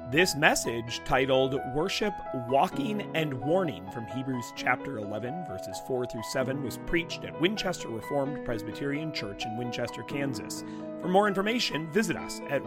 This message, titled Worship, Walking, and Warning from Hebrews chapter 11, verses 4 through 7, was preached at Winchester Reformed Presbyterian Church in Winchester, Kansas. For more information, visit us at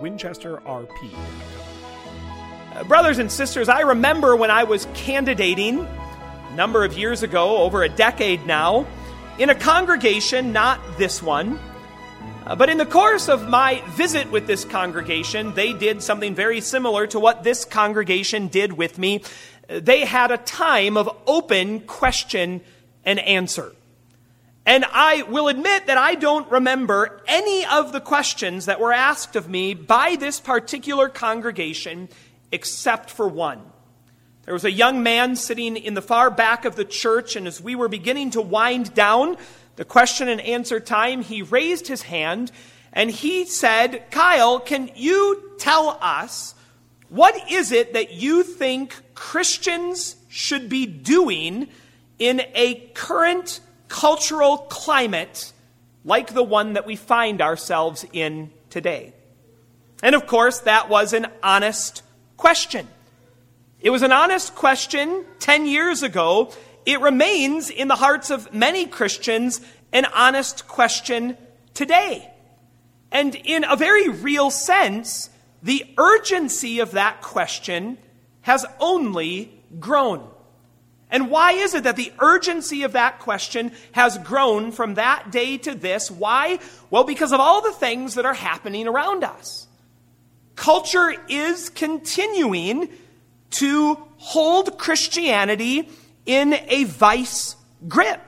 winchesterrp.com. Brothers and sisters, I remember when I was candidating a number of years ago, over a decade now, in a congregation, not this one, but in the course of my visit with this congregation, they did something very similar to what this congregation did with me. They had a time of open question and answer. And I will admit that I don't remember any of the questions that were asked of me by this particular congregation except for one. There was a young man sitting in the far back of the church, and as we were beginning to wind down the question and answer time, he raised his hand and he said, "Kyle, can you tell us what is it that you think Christians should be doing in a current cultural climate like the one that we find ourselves in today?" And of course, that was an honest question. It was an honest question 10 years ago. It remains in the hearts of many Christians an honest question today. And in a very real sense, the urgency of that question has only grown. And why is it that the urgency of that question has grown from that day to this? Why? Well, because of all the things that are happening around us. Culture is continuing to hold Christianity in a vice grip.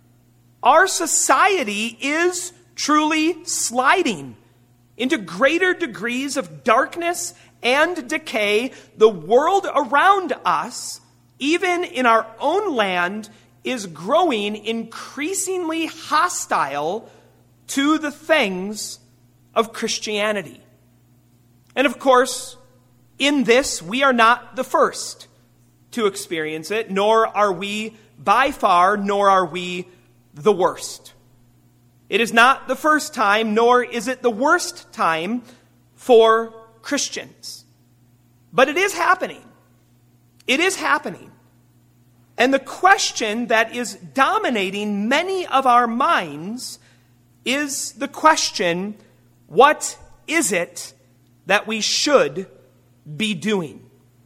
Our society is truly sliding into greater degrees of darkness and decay. The world around us, even in our own land, is growing increasingly hostile to the things of Christianity. And of course, in this, we are not the first to experience it, nor are we by far, nor are we the worst. It is not the first time, nor is it the worst time for Christians. But it is happening. It is happening. And the question that is dominating many of our minds is the question, what is it that we should be doing?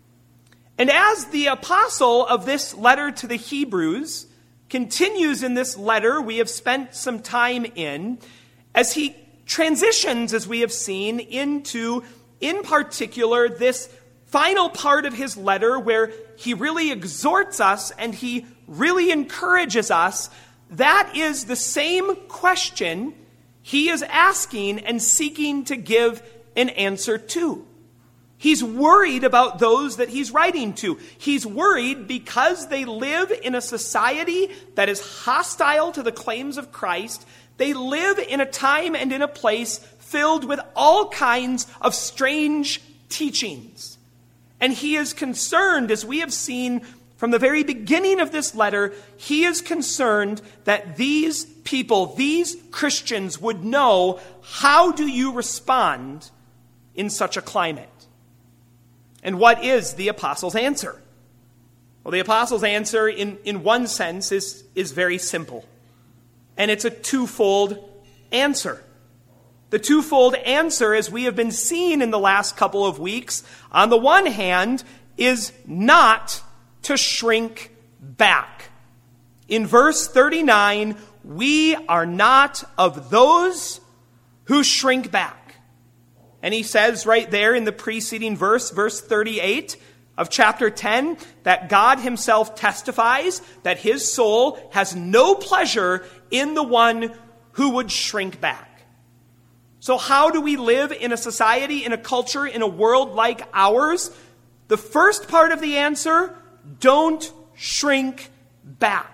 And as the apostle of this letter to the Hebrews continues in this letter we have spent some time in, as he transitions, as we have seen, into, in particular, this final part of his letter where he really exhorts us and he really encourages us, that is the same question he is asking and seeking to give an answer to. He's worried about those that he's writing to. He's worried because they live in a society that is hostile to the claims of Christ. They live in a time and in a place filled with all kinds of strange teachings. And he is concerned, as we have seen from the very beginning of this letter, he is concerned that these people, these Christians, would know, how do you respond in such a climate? And what is the apostle's answer? Well, the apostle's answer, in one sense, is very simple. And it's a twofold answer. The twofold answer, as we have been seeing in the last couple of weeks, on the one hand, is not to shrink back. In verse 39, we are not of those who shrink back. And he says right there in the preceding verse 38 of chapter 10, that God himself testifies that his soul has no pleasure in the one who would shrink back. So how do we live in a society, in a culture, in a world like ours? The first part of the answer, don't shrink back.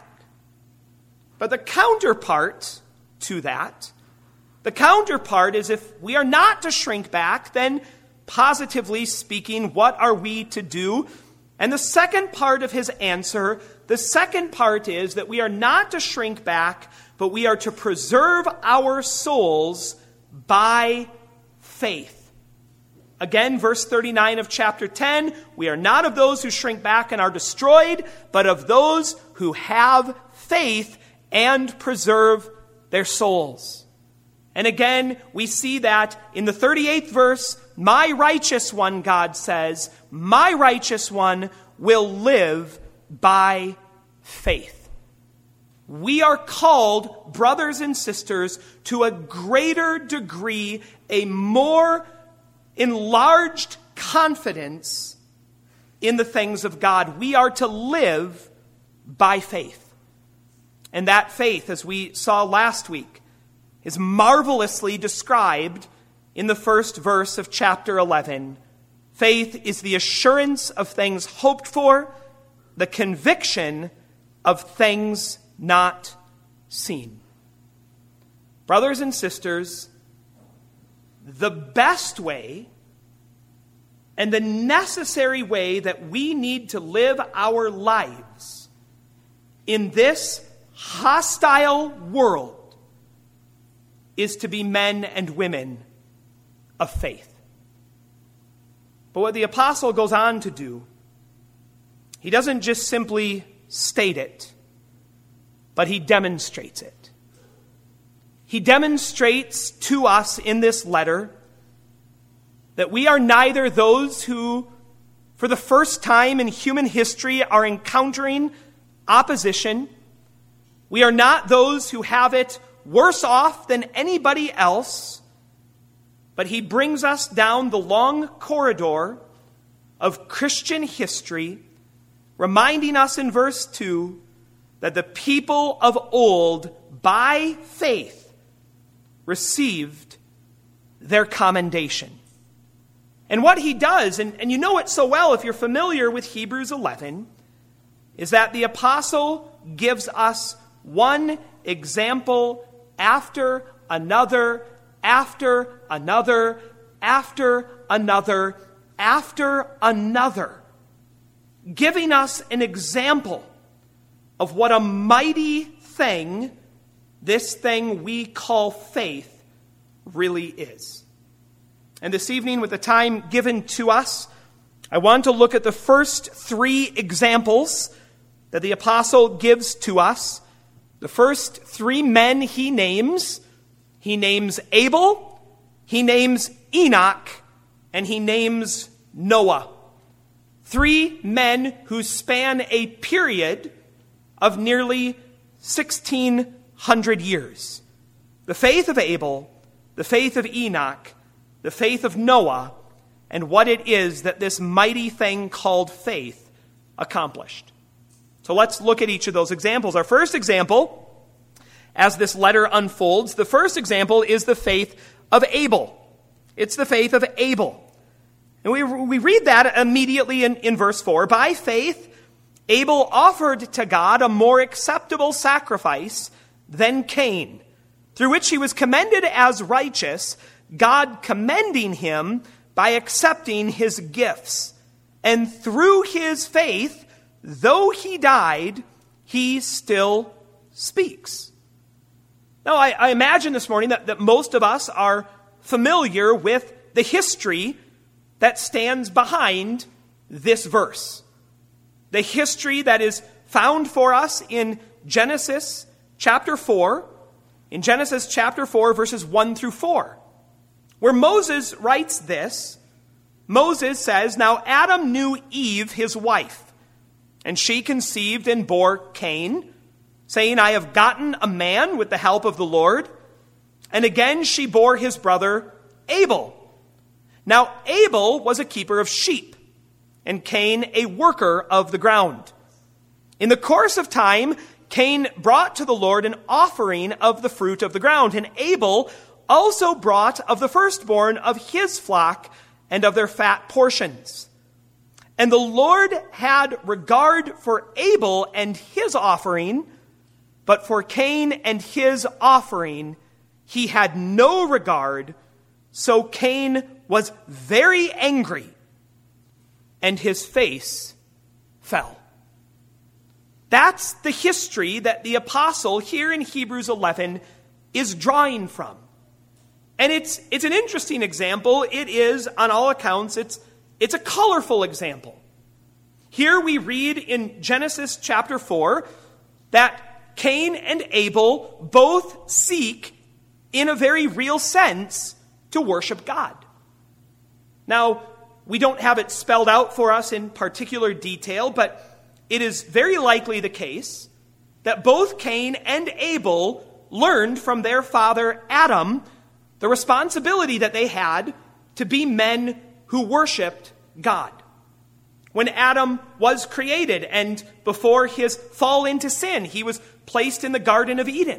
But the counterpart to that, the counterpart is, if we are not to shrink back, then positively speaking, what are we to do? And the second part of his answer, the second part is that we are not to shrink back, but we are to preserve our souls by faith. Again, verse 39 of chapter 10, we are not of those who shrink back and are destroyed, but of those who have faith and preserve their souls. And again, we see that in the 38th verse, my righteous one, God says, my righteous one will live by faith. We are called, brothers and sisters, to a greater degree, a more enlarged confidence in the things of God. We are to live by faith. And that faith, as we saw last week, is marvelously described in the first verse of chapter 11. Faith is the assurance of things hoped for, the conviction of things not seen. Brothers and sisters, the best way and the necessary way that we need to live our lives in this hostile world is to be men and women of faith. But what the apostle goes on to do, he doesn't just simply state it, but he demonstrates it. He demonstrates to us in this letter that we are neither those who, for the first time in human history, are encountering opposition. We are not those who have it worse off than anybody else, but he brings us down the long corridor of Christian history, reminding us in verse 2 that the people of old, by faith, received their commendation. And what he does, and you know it so well if you're familiar with Hebrews 11, is that the apostle gives us one example after another, after another, after another, after another, giving us an example of what a mighty thing this thing we call faith really is. And this evening, with the time given to us, I want to look at the first three examples that the apostle gives to us. The first three men he names Abel, he names Enoch, and he names Noah. Three men who span a period of nearly 1,600 years. The faith of Abel, the faith of Enoch, the faith of Noah, and what it is that this mighty thing called faith accomplished. So let's look at each of those examples. Our first example, as this letter unfolds, the first example is the faith of Abel. It's the faith of Abel. And we read that immediately in verse 4. By faith, Abel offered to God a more acceptable sacrifice than Cain, through which he was commended as righteous, God commending him by accepting his gifts. And through his faith, though he died, he still speaks. Now, I imagine this morning that most of us are familiar with the history that stands behind this verse. The history that is found for us in Genesis chapter 4, in Genesis chapter 4, verses 1 through 4, where Moses writes this. Moses says, "Now Adam knew Eve, his wife, and she conceived and bore Cain, saying, 'I have gotten a man with the help of the Lord.' And again she bore his brother Abel. Now Abel was a keeper of sheep, and Cain a worker of the ground. In the course of time, Cain brought to the Lord an offering of the fruit of the ground, and Abel also brought of the firstborn of his flock and of their fat portions. And the Lord had regard for Abel and his offering, but for Cain and his offering he had no regard. So Cain was very angry, and his face fell." That's the history that the apostle here in Hebrews 11 is drawing from. And it's an interesting example. It is, on all accounts, it's a colorful example. Here we read in Genesis chapter 4 that Cain and Abel both seek, in a very real sense, to worship God. Now, we don't have it spelled out for us in particular detail, but it is very likely the case that both Cain and Abel learned from their father Adam the responsibility that they had to be men who worshiped God. When Adam was created and before his fall into sin, he was placed in the Garden of Eden.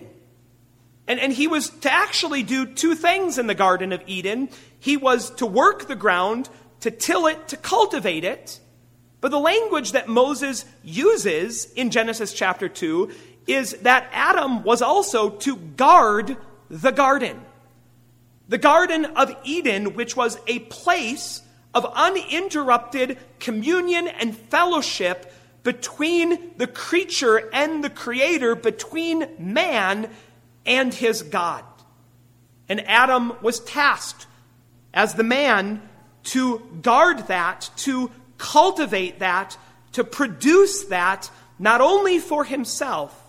And he was to actually do two things in the Garden of Eden. He was to work the ground, to till it, to cultivate it. But the language that Moses uses in Genesis chapter 2 is that Adam was also to guard the garden. The Garden of Eden, which was a place of uninterrupted communion and fellowship between the creature and the Creator, between man and his God. And Adam was tasked as the man to guard that, to cultivate that, to produce that, not only for himself,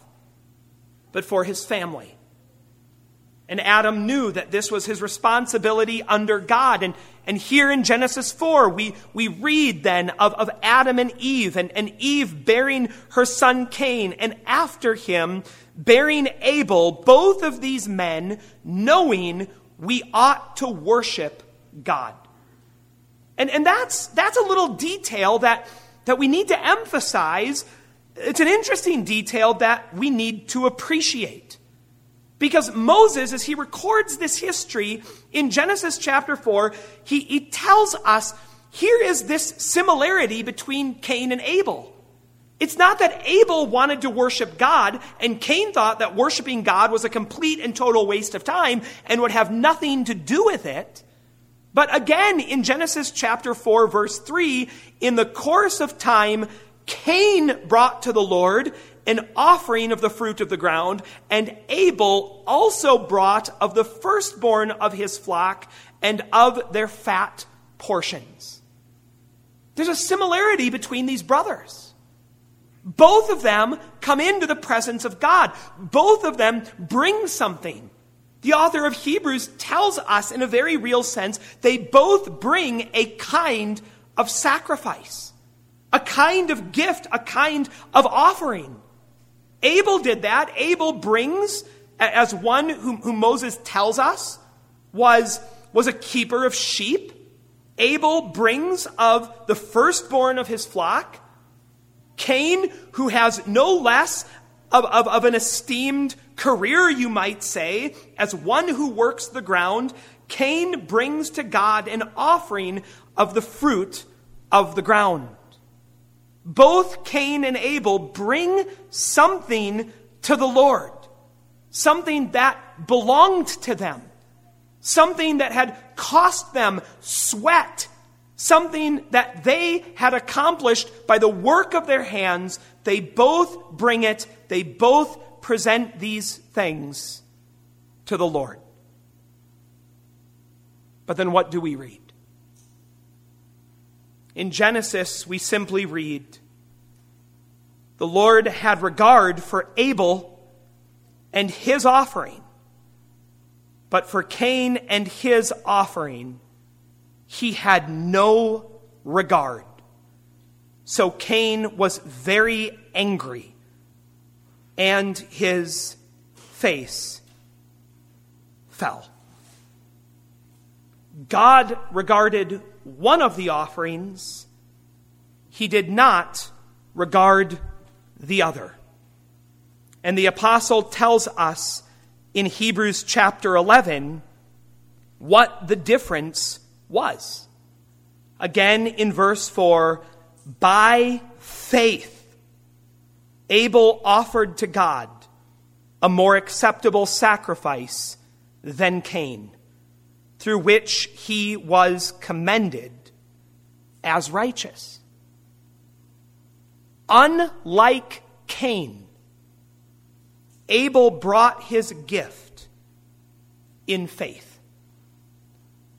but for his family. And Adam knew that this was his responsibility under God. And here in Genesis 4, we read then of Adam and Eve, and Eve bearing her son Cain, and after him bearing Abel, both of these men knowing we ought to worship God. And that's a little detail that we need to emphasize. It's an interesting detail that we need to appreciate. Because Moses, as he records this history in Genesis chapter 4, he tells us, here is this similarity between Cain and Abel. It's not that Abel wanted to worship God, and Cain thought that worshiping God was a complete and total waste of time and would have nothing to do with it. But again, in Genesis chapter 4, verse 3, in the course of time, Cain brought to the Lord an offering of the fruit of the ground, and Abel also brought of the firstborn of his flock and of their fat portions. There's a similarity between these brothers. Both of them come into the presence of God. Both of them bring something. The author of Hebrews tells us in a very real sense, they both bring a kind of sacrifice, a kind of gift, a kind of offering. Abel did that. Abel brings, as one whom Moses tells us was a keeper of sheep. Abel brings of the firstborn of his flock. Cain, who has no less of an esteemed career, you might say, as one who works the ground, Cain brings to God an offering of the fruit of the ground. Both Cain and Abel bring something to the Lord, something that belonged to them, something that had cost them sweat, something that they had accomplished by the work of their hands. They both bring it, they both present these things to the Lord. But then what do we read? In Genesis, we simply read, the Lord had regard for Abel and his offering, but for Cain and his offering, he had no regard. So Cain was very angry, and his face fell. God regarded one of the offerings. He did not regard the other. And the apostle tells us in Hebrews chapter 11 what the difference was. Again, in verse 4, by faith, Abel offered to God a more acceptable sacrifice than Cain, through which he was commended as righteous. Unlike Cain, Abel brought his gift in faith.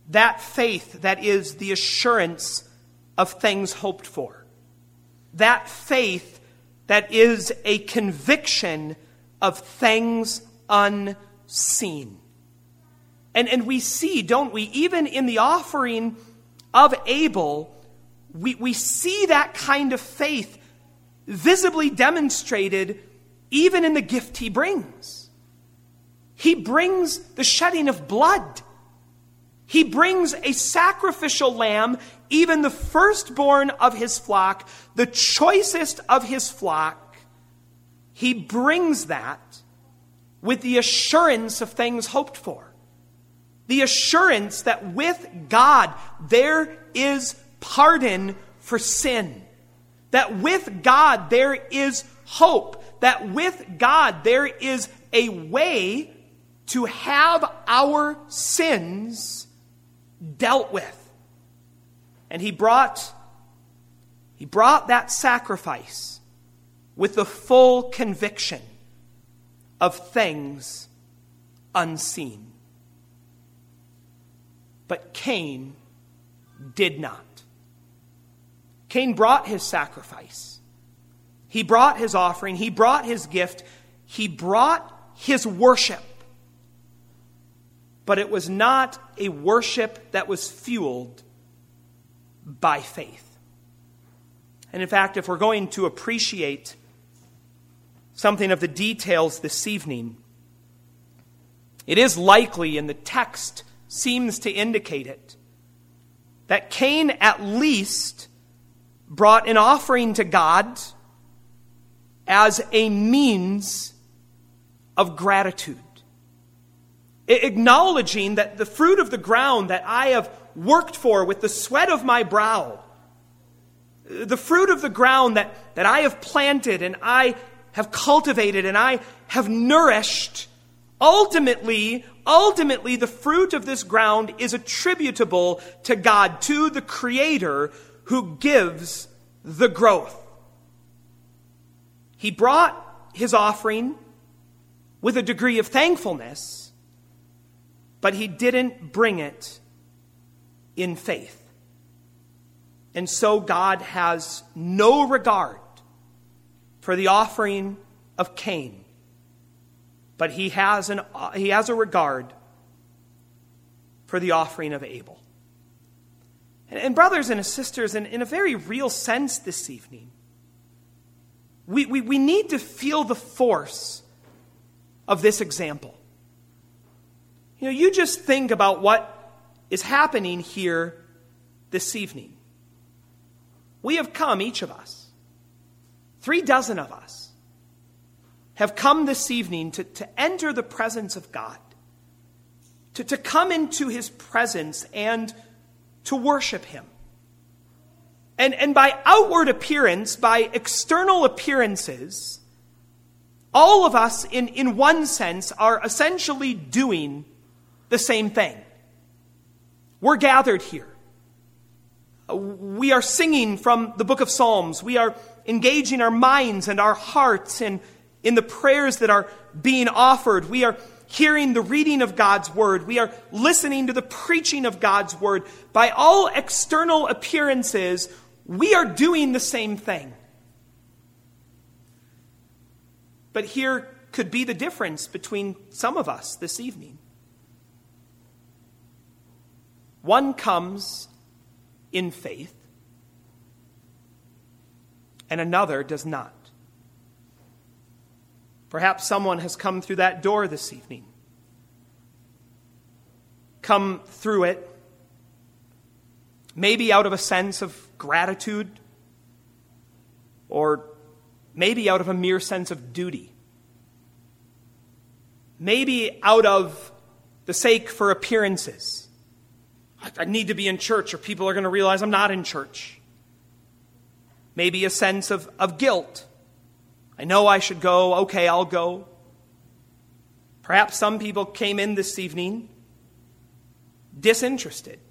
that faith that is the assurance of things hoped for. That faith that is a conviction of things unseen. And we see, don't we, even in the offering of Abel, we see that kind of faith visibly demonstrated even in the gift he brings. He brings the shedding of blood. He brings a sacrificial lamb, even the firstborn of his flock, the choicest of his flock. He brings that with the assurance of things hoped for. The assurance that with God there is pardon for sin. That with God there is hope. That with God there is a way to have our sins dealt with. And he brought that sacrifice with the full conviction of things unseen. But Cain did not. Cain brought his sacrifice. He brought his offering. He brought his gift. He brought his worship. But it was not a worship that was fueled by faith. And in fact, if we're going to appreciate something of the details this evening, it is likely, and the text seems to indicate it, that Cain at least brought an offering to God as a means of gratitude. Acknowledging that the fruit of the ground that I have worked for with the sweat of my brow, the fruit of the ground that I have planted and I have cultivated and I have nourished, ultimately, the fruit of this ground is attributable to God, to the Creator who gives the growth. He brought his offering with a degree of thankfulness, but he didn't bring it in faith. And so God has no regard for the offering of Cain, but he has a regard for the offering of Abel. And brothers and sisters, in a very real sense this evening, we need to feel the force of this example. You just think about what is happening here this evening. We have come, each of us, 36 of us, have come this evening to enter the presence of God, to come into his presence and to worship him. And by outward appearance, by external appearances, all of us, in one sense, are essentially doing the same thing. We're gathered here. We are singing from the book of Psalms. We are engaging our minds and our hearts in the prayers that are being offered. We are hearing the reading of God's word. We are listening to the preaching of God's word. By all external appearances, we are doing the same thing. But here could be the difference between some of us this evening. One comes in faith, and another does not. Perhaps someone has come through that door this evening. Come through it, maybe out of a sense of gratitude, or maybe out of a mere sense of duty. Maybe out of the sake for appearances. I need to be in church or people are going to realize I'm not in church. Maybe a sense of guilt. I know I should go. Okay, I'll go. Perhaps some people came in this evening disinterested,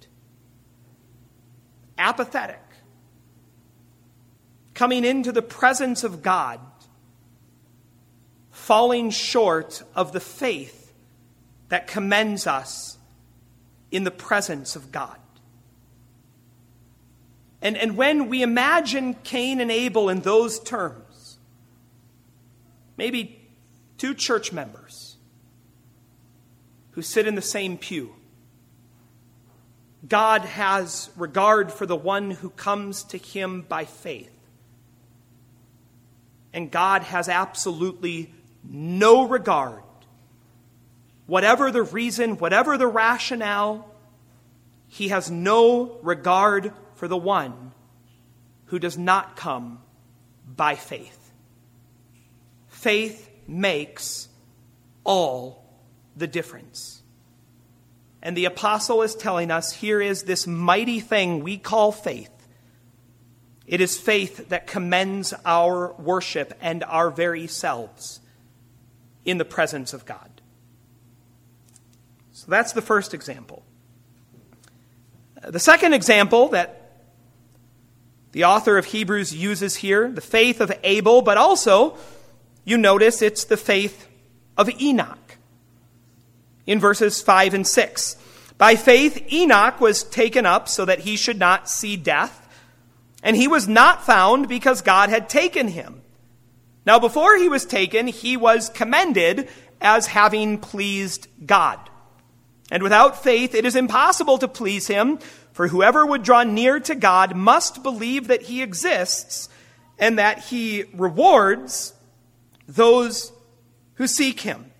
apathetic, coming into the presence of God, falling short of the faith that commends us in the presence of God. And when we imagine Cain and Abel in those terms, maybe two church members who sit in the same pew, God has regard for the one who comes to him by faith. And God has absolutely no regard, whatever the reason, whatever the rationale, he has no regard for the one who does not come by faith. Faith makes all the difference. And the apostle is telling us, here is this mighty thing we call faith. It is faith that commends our worship and our very selves in the presence of God. So that's the first example. The second example that the author of Hebrews uses here, the faith of Abel, but also, you notice, it's the faith of Enoch. In verses 5 and 6. By faith, Enoch was taken up so that he should not see death, and he was not found because God had taken him. Now, before he was taken, he was commended as having pleased God. And without faith, it is impossible to please him, for whoever would draw near to God must believe that he exists and that he rewards those who seek him.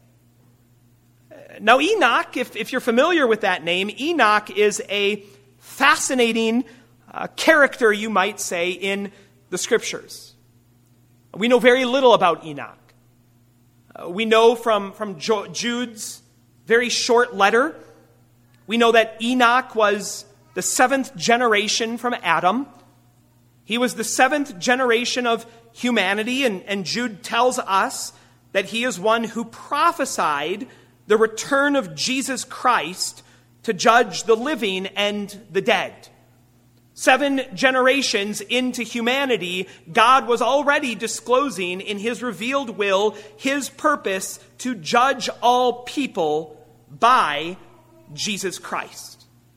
Now, Enoch, if you're familiar with that name, Enoch is a fascinating character, you might say, in the Scriptures. We know very little about Enoch. We know from Jude's very short letter, we know that Enoch was the 7th generation from Adam. He was the 7th generation of humanity, and Jude tells us that he is one who prophesied the return of Jesus Christ to judge the living and the dead. 7 generations into humanity, God was already disclosing in his revealed will his purpose to judge all people by Jesus Christ.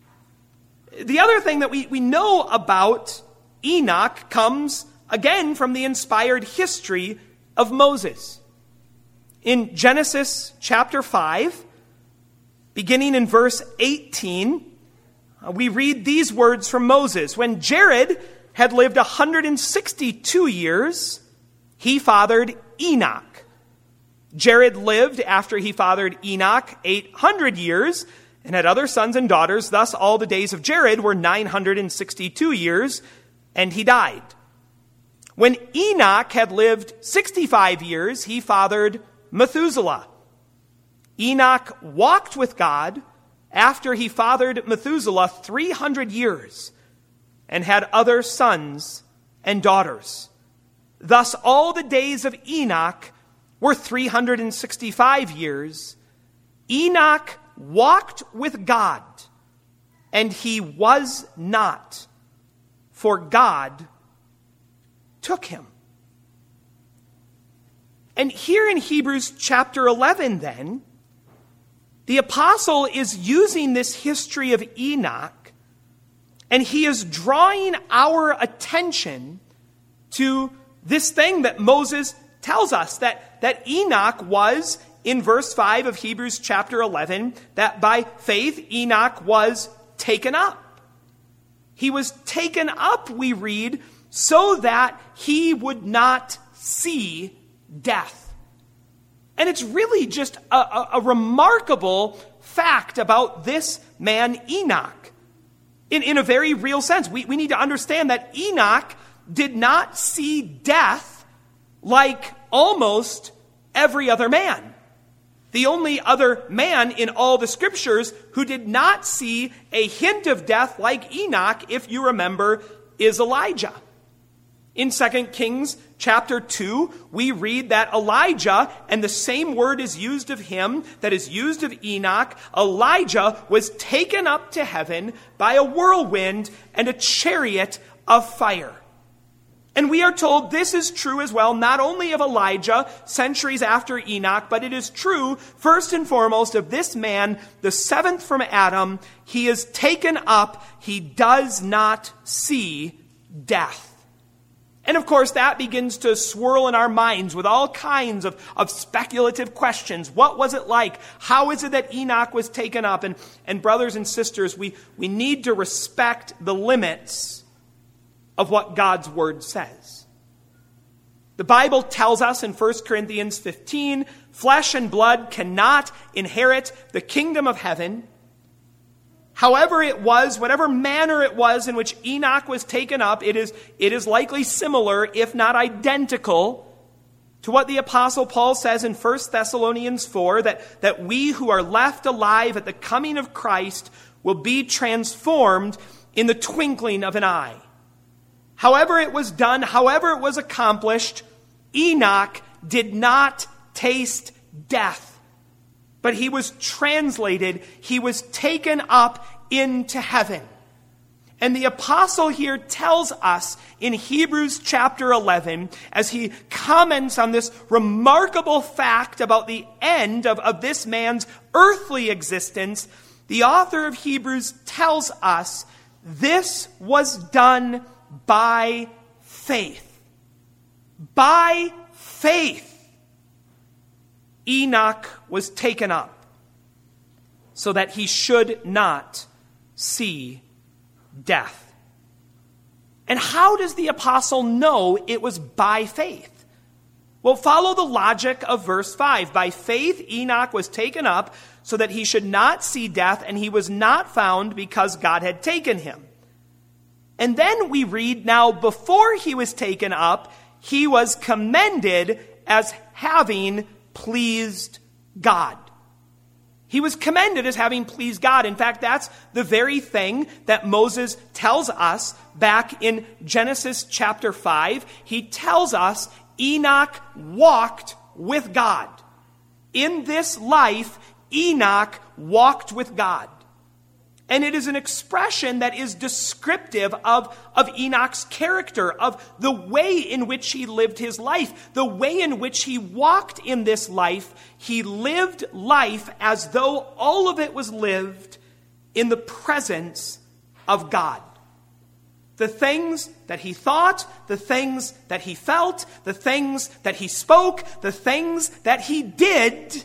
The other thing that we know about Enoch comes again from the inspired history of Moses. In Genesis chapter 5, beginning in verse 18, we read these words from Moses. When Jared had lived 162 years, he fathered Enoch. Jared lived after he fathered Enoch 800 years and had other sons and daughters. Thus all the days of Jared were 962 years, and he died. When Enoch had lived 65 years, he fathered Methuselah. Enoch walked with God after he fathered Methuselah 300 years and had other sons and daughters. Thus all the days of Enoch were 365 years. Enoch walked with God, and he was not, for God took him. And here in Hebrews chapter 11 then, the apostle is using this history of Enoch, and he is drawing our attention to this thing that Moses tells us, that Enoch was, in verse 5 of Hebrews chapter 11, that by faith Enoch was taken up. He was taken up, we read, so that he would not see death. And it's really just a remarkable fact about this man Enoch. In a very real sense, we need to understand that Enoch did not see death like almost every other man. The only other man in all the Scriptures who did not see a hint of death like Enoch, if you remember, is Elijah. In 2 Kings chapter 2, we read that Elijah, and the same word is used of him that is used of Enoch, Elijah was taken up to heaven by a whirlwind and a chariot of fire. And we are told this is true as well, not only of Elijah centuries after Enoch, but it is true first and foremost of this man, the seventh from Adam. He is taken up. He does not see death. And of course, that begins to swirl in our minds with all kinds of speculative questions. What was it like? How is it that Enoch was taken up? And brothers and sisters, we need to respect the limits of what God's word says. The Bible tells us in 1 Corinthians 15, flesh and blood cannot inherit the kingdom of heaven. However it was, whatever manner it was in which Enoch was taken up, it is likely similar, if not identical, to what the Apostle Paul says in 1 Thessalonians 4, that we who are left alive at the coming of Christ will be transformed in the twinkling of an eye. However it was done, however it was accomplished, Enoch did not taste death, but he was translated, he was taken up into heaven. And the apostle here tells us in Hebrews chapter 11, as he comments on this remarkable fact about the end of this man's earthly existence, the author of Hebrews tells us this was done by faith. By faith, Enoch was taken up so that he should not see death. And how does the apostle know it was by faith? Well, follow the logic of verse 5. By faith, Enoch was taken up so that he should not see death, and he was not found because God had taken him. And then we read, now before he was taken up, he was commended as having pleased God. He was commended as having pleased God. In fact, that's the very thing that Moses tells us back in Genesis chapter 5. He tells us Enoch walked with God. In this life, Enoch walked with God. And it is an expression that is descriptive of Enoch's character, of the way in which he lived his life, the way in which he walked in this life. He lived life as though all of it was lived in the presence of God. The things that he thought, the things that he felt, the things that he spoke, the things that he did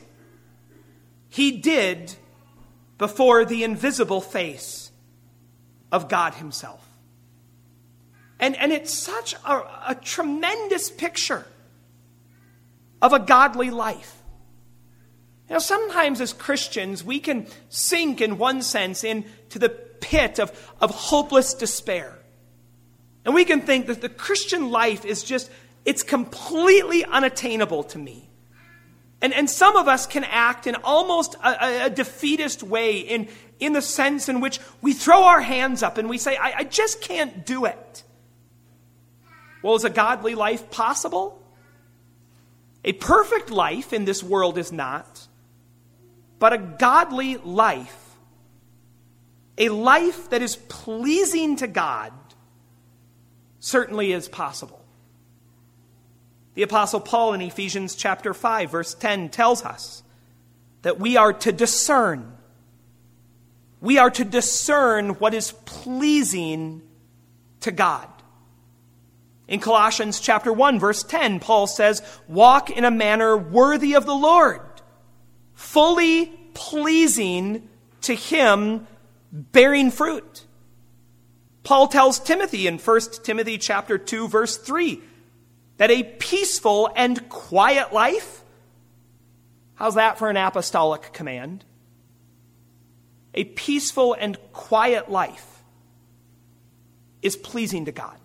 before the invisible face of God himself. And it's such a tremendous picture of a godly life. You know, sometimes as Christians, we can sink in one sense into the pit of hopeless despair. And we can think that the Christian life is it's completely unattainable to me. And some of us can act in almost a defeatist way in the sense in which we throw our hands up and we say, I just can't do it. Well, is a godly life possible? A perfect life in this world is not, but a godly life, a life that is pleasing to God, certainly is possible. The Apostle Paul in Ephesians chapter 5, verse 10 tells us that we are to discern. We are to discern what is pleasing to God. In Colossians chapter 1, verse 10, Paul says, walk in a manner worthy of the Lord, fully pleasing to him, bearing fruit. Paul tells Timothy in 1 Timothy chapter 2, verse 3, that a peaceful and quiet life, how's that for an apostolic command? A peaceful and quiet life is pleasing to God.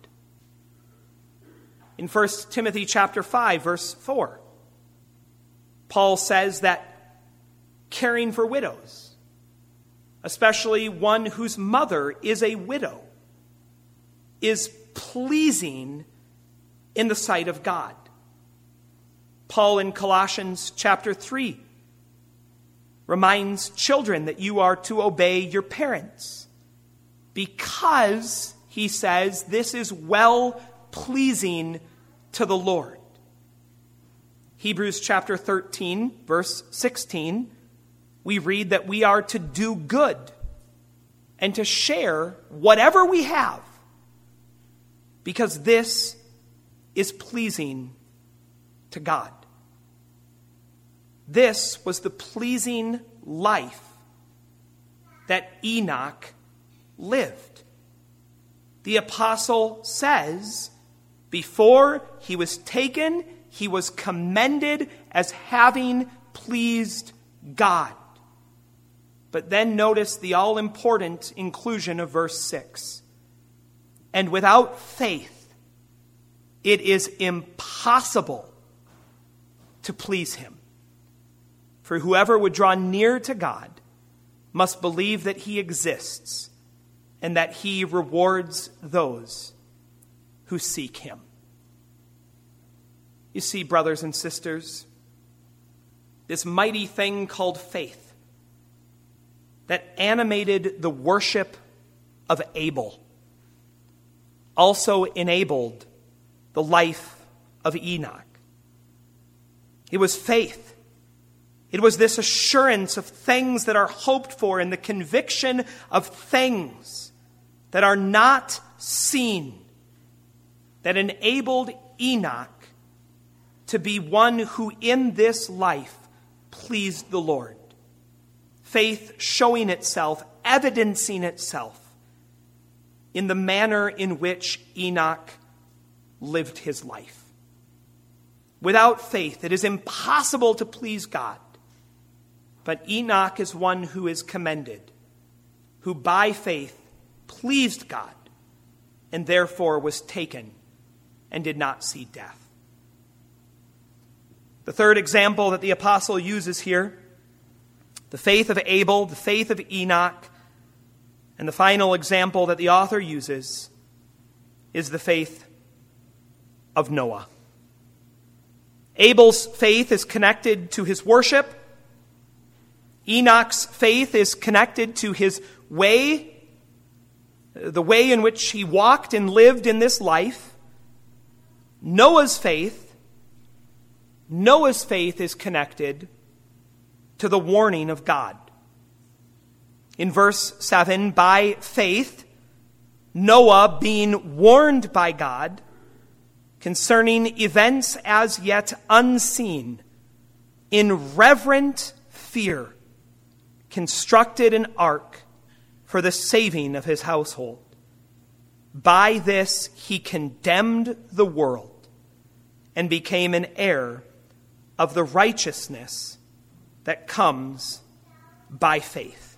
In 1 Timothy chapter 5, verse 4, Paul says that caring for widows, especially one whose mother is a widow, is pleasing in the sight of God. Paul in Colossians chapter 3 reminds children that you are to obey your parents because, he says, this is well pleasing to the Lord. Hebrews chapter 13, verse 16, we read that we are to do good and to share whatever we have, because this is pleasing to God. This was the pleasing life that Enoch lived. The apostle says, before he was taken, he was commended as having pleased God. But then notice the all-important inclusion of verse 6. And without faith, it is impossible to please him. For whoever would draw near to God must believe that he exists and that he rewards those who seek him. You see, brothers and sisters, this mighty thing called faith that animated the worship of Abel also enabled the life of Enoch. It was faith. It was this assurance of things that are hoped for and the conviction of things that are not seen that enabled Enoch to be one who in this life pleased the Lord. Faith showing itself, evidencing itself in the manner in which Enoch lived his life. Without faith, it is impossible to please God. But Enoch is one who is commended, who by faith pleased God, and therefore was taken and did not see death. The third example that the apostle uses here, the faith of Abel, the faith of Enoch, and the final example that the author uses is the faith of Noah. Abel's faith is connected to his worship. Enoch's faith is connected to his way, the way in which he walked and lived in this life. Noah's faith is connected to the warning of God. In verse 7, by faith, Noah, being warned by God concerning events as yet unseen, in reverent fear, constructed an ark for the saving of his household. By this he condemned the world and became an heir of the righteousness that comes by faith.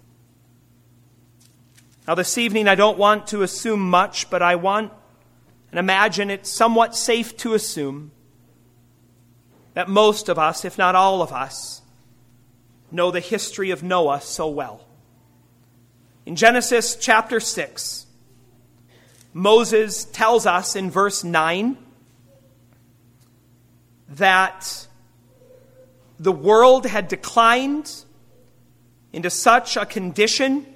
Now this evening I don't want to assume much, but I want and imagine it's somewhat safe to assume that most of us, if not all of us, know the history of Noah so well. In Genesis chapter 6, Moses tells us in verse 9 that the world had declined into such a condition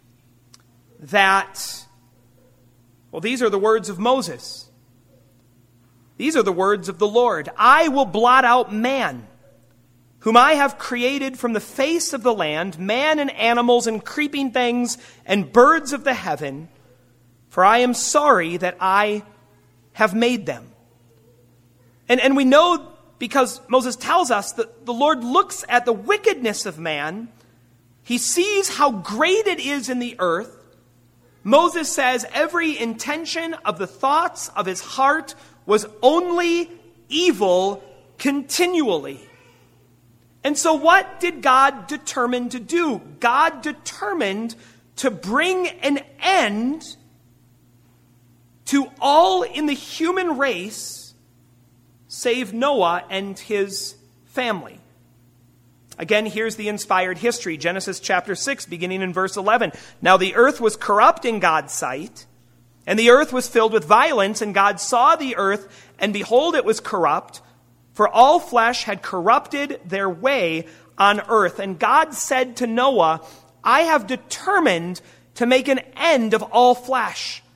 that, well, these are the words of Moses. These are the words of the Lord. I will blot out man, whom I have created from the face of the land, man and animals and creeping things and birds of the heaven, for I am sorry that I have made them. And we know, because Moses tells us that the Lord looks at the wickedness of man. He sees how great it is in the earth. Moses says every intention of the thoughts of his heart was only evil continually. And so what did God determine to do? God determined to bring an end to all in the human race save Noah and his family. Again, here's the inspired history. Genesis chapter 6, beginning in verse 11. Now the earth was corrupt in God's sight, and the earth was filled with violence, and God saw the earth, and behold, it was corrupt, for all flesh had corrupted their way on earth. And God said to Noah, I have determined to make an end of all flesh,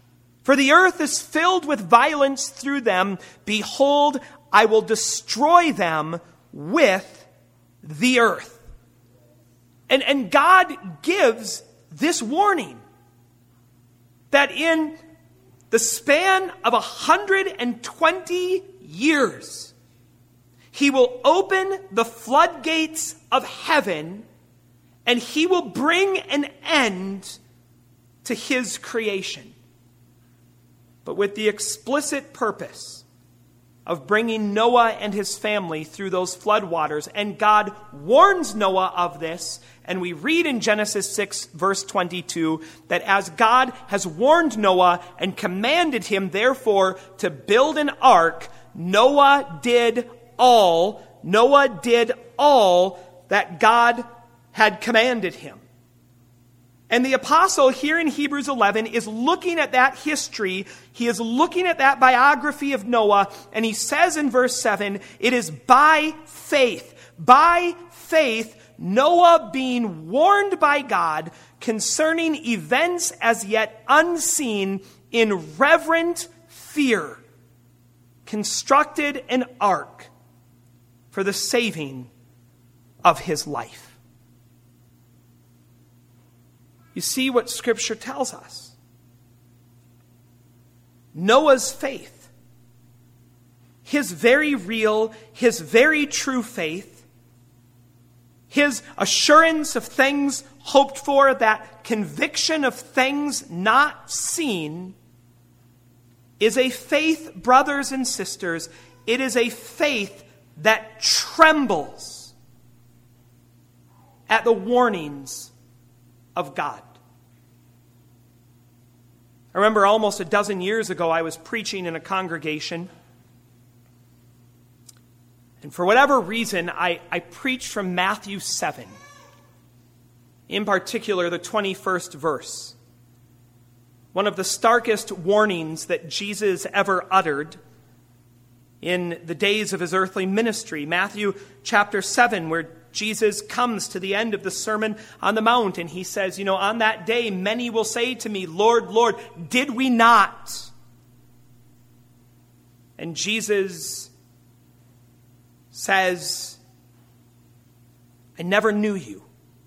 For the earth is filled with violence through them. Behold, I will destroy them with the earth. And God gives this warning that in the span of 120 years, he will open the floodgates of heaven and he will bring an end to his creation. But with the explicit purpose of bringing Noah and his family through those floodwaters. And God warns Noah of this. And we read in Genesis 6, verse 22, that as God has warned Noah and commanded him, therefore, to build an ark, Noah did all that God had commanded him. And the apostle here in Hebrews 11 is looking at that history. He is looking at that biography of Noah. And he says in verse 7, it is by faith, Noah being warned by God concerning events as yet unseen in reverent fear, constructed an ark for the saving of his life. You see what Scripture tells us. Noah's faith, his very real, his very true faith, his assurance of things hoped for, that conviction of things not seen, is a faith, brothers and sisters, it is a faith that trembles at the warnings of God. I remember almost a dozen years ago, I was preaching in a congregation. And for whatever reason, I preached from Matthew 7. In particular, the 21st verse. One of the starkest warnings that Jesus ever uttered in the days of his earthly ministry. Matthew chapter 7, where Jesus comes to the end of the Sermon on the Mount, and he says, on that day, many will say to me, Lord, Lord, did we not? And Jesus says, I never knew you.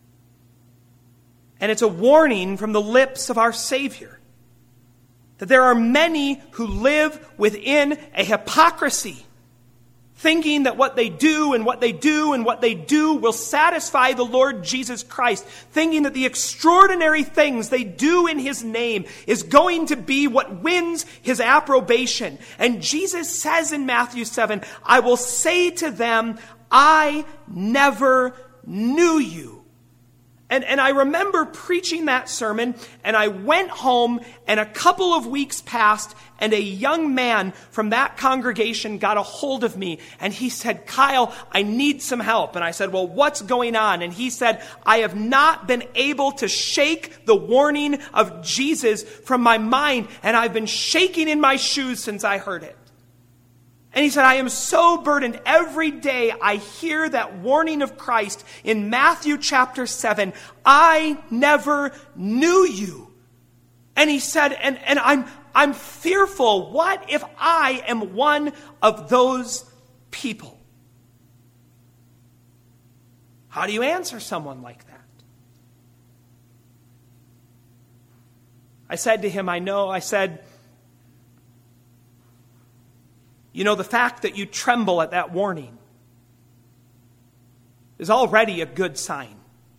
And it's a warning from the lips of our Savior that there are many who live within a hypocrisy, thinking that what they do and what they do and what they do will satisfy the Lord Jesus Christ, thinking that the extraordinary things they do in his name is going to be what wins his approbation. And Jesus says in Matthew 7, I will say to them, I never knew you. And I remember preaching that sermon, and I went home, and a couple of weeks passed, and a young man from that congregation got a hold of me, and he said, Kyle, I need some help. And I said, well, what's going on? And he said, I have not been able to shake the warning of Jesus from my mind, and I've been shaking in my shoes since I heard it. And he said, I am so burdened. Every day I hear that warning of Christ in Matthew chapter 7. I never knew you. And he said, and I'm fearful. What if I am one of those people? How do you answer someone like that? I said to him, the fact that you tremble at that warning is already a good sign.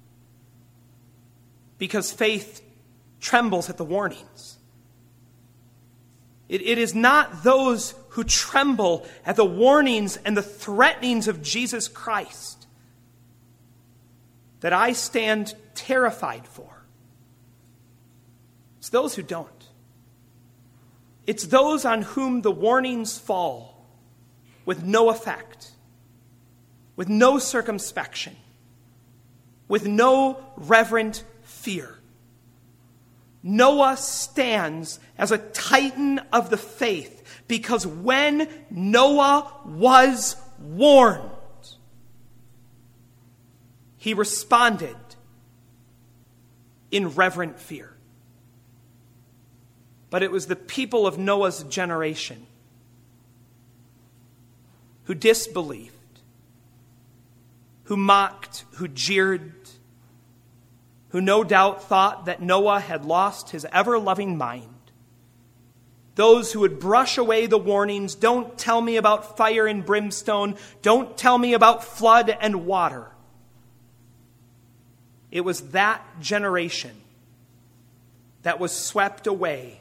Because faith trembles at the warnings. It is not those who tremble at the warnings and the threatenings of Jesus Christ that I stand terrified for. It's those who don't. It's those on whom the warnings fall with no effect, with no circumspection, with no reverent fear. Noah stands as a titan of the faith because when Noah was warned, he responded in reverent fear. but it was the people of Noah's generation who disbelieved, who mocked, who jeered, who no doubt thought that Noah had lost his ever-loving mind. Those who would brush away the warnings, don't tell me about fire and brimstone, don't tell me about flood and water. It was that generation that was swept away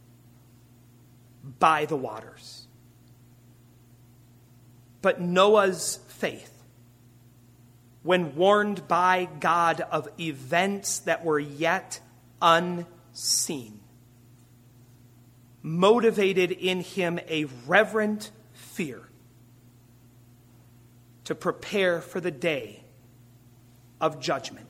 by the waters. But Noah's faith, when warned by God of events that were yet unseen, motivated in him a reverent fear to prepare for the day of judgment,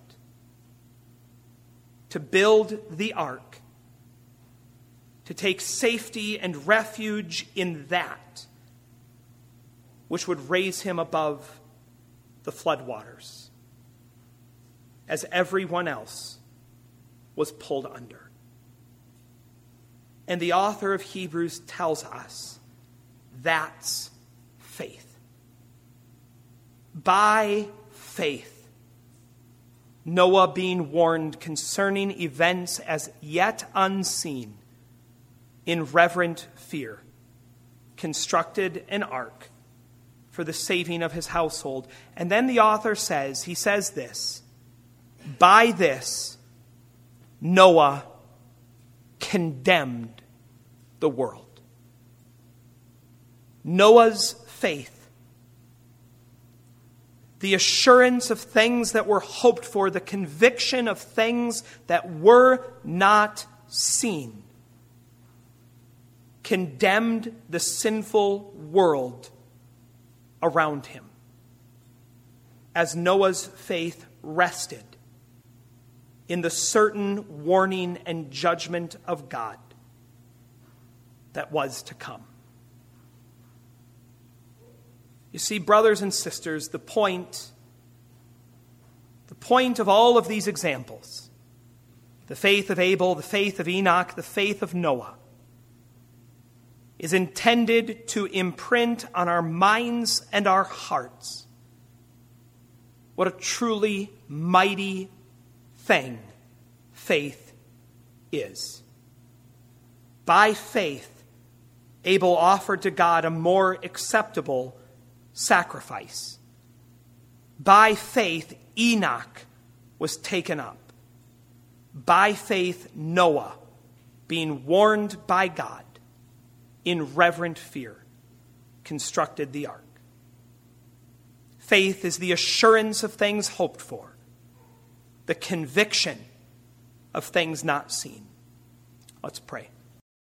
to build the ark, to take safety and refuge in that which would raise him above the floodwaters, as everyone else was pulled under. And the author of Hebrews tells us that's faith. By faith, Noah, being warned concerning events as yet unseen, in reverent fear, constructed an ark for the saving of his household. And then the author says, he says this, by this, Noah condemned the world. Noah's faith, the assurance of things that were hoped for, the conviction of things that were not seen, condemned the sinful world around him, as Noah's faith rested in the certain warning and judgment of God that was to come. You see, brothers and sisters, the point of all of these examples, the faith of Abel, the faith of Enoch, the faith of Noah, is intended to imprint on our minds and our hearts what a truly mighty thing faith is. By faith, Abel offered to God a more acceptable sacrifice. By faith, Enoch was taken up. By faith, Noah, being warned by God, in reverent fear, constructed the ark. Faith is the assurance of things hoped for, the conviction of things not seen. Let's pray.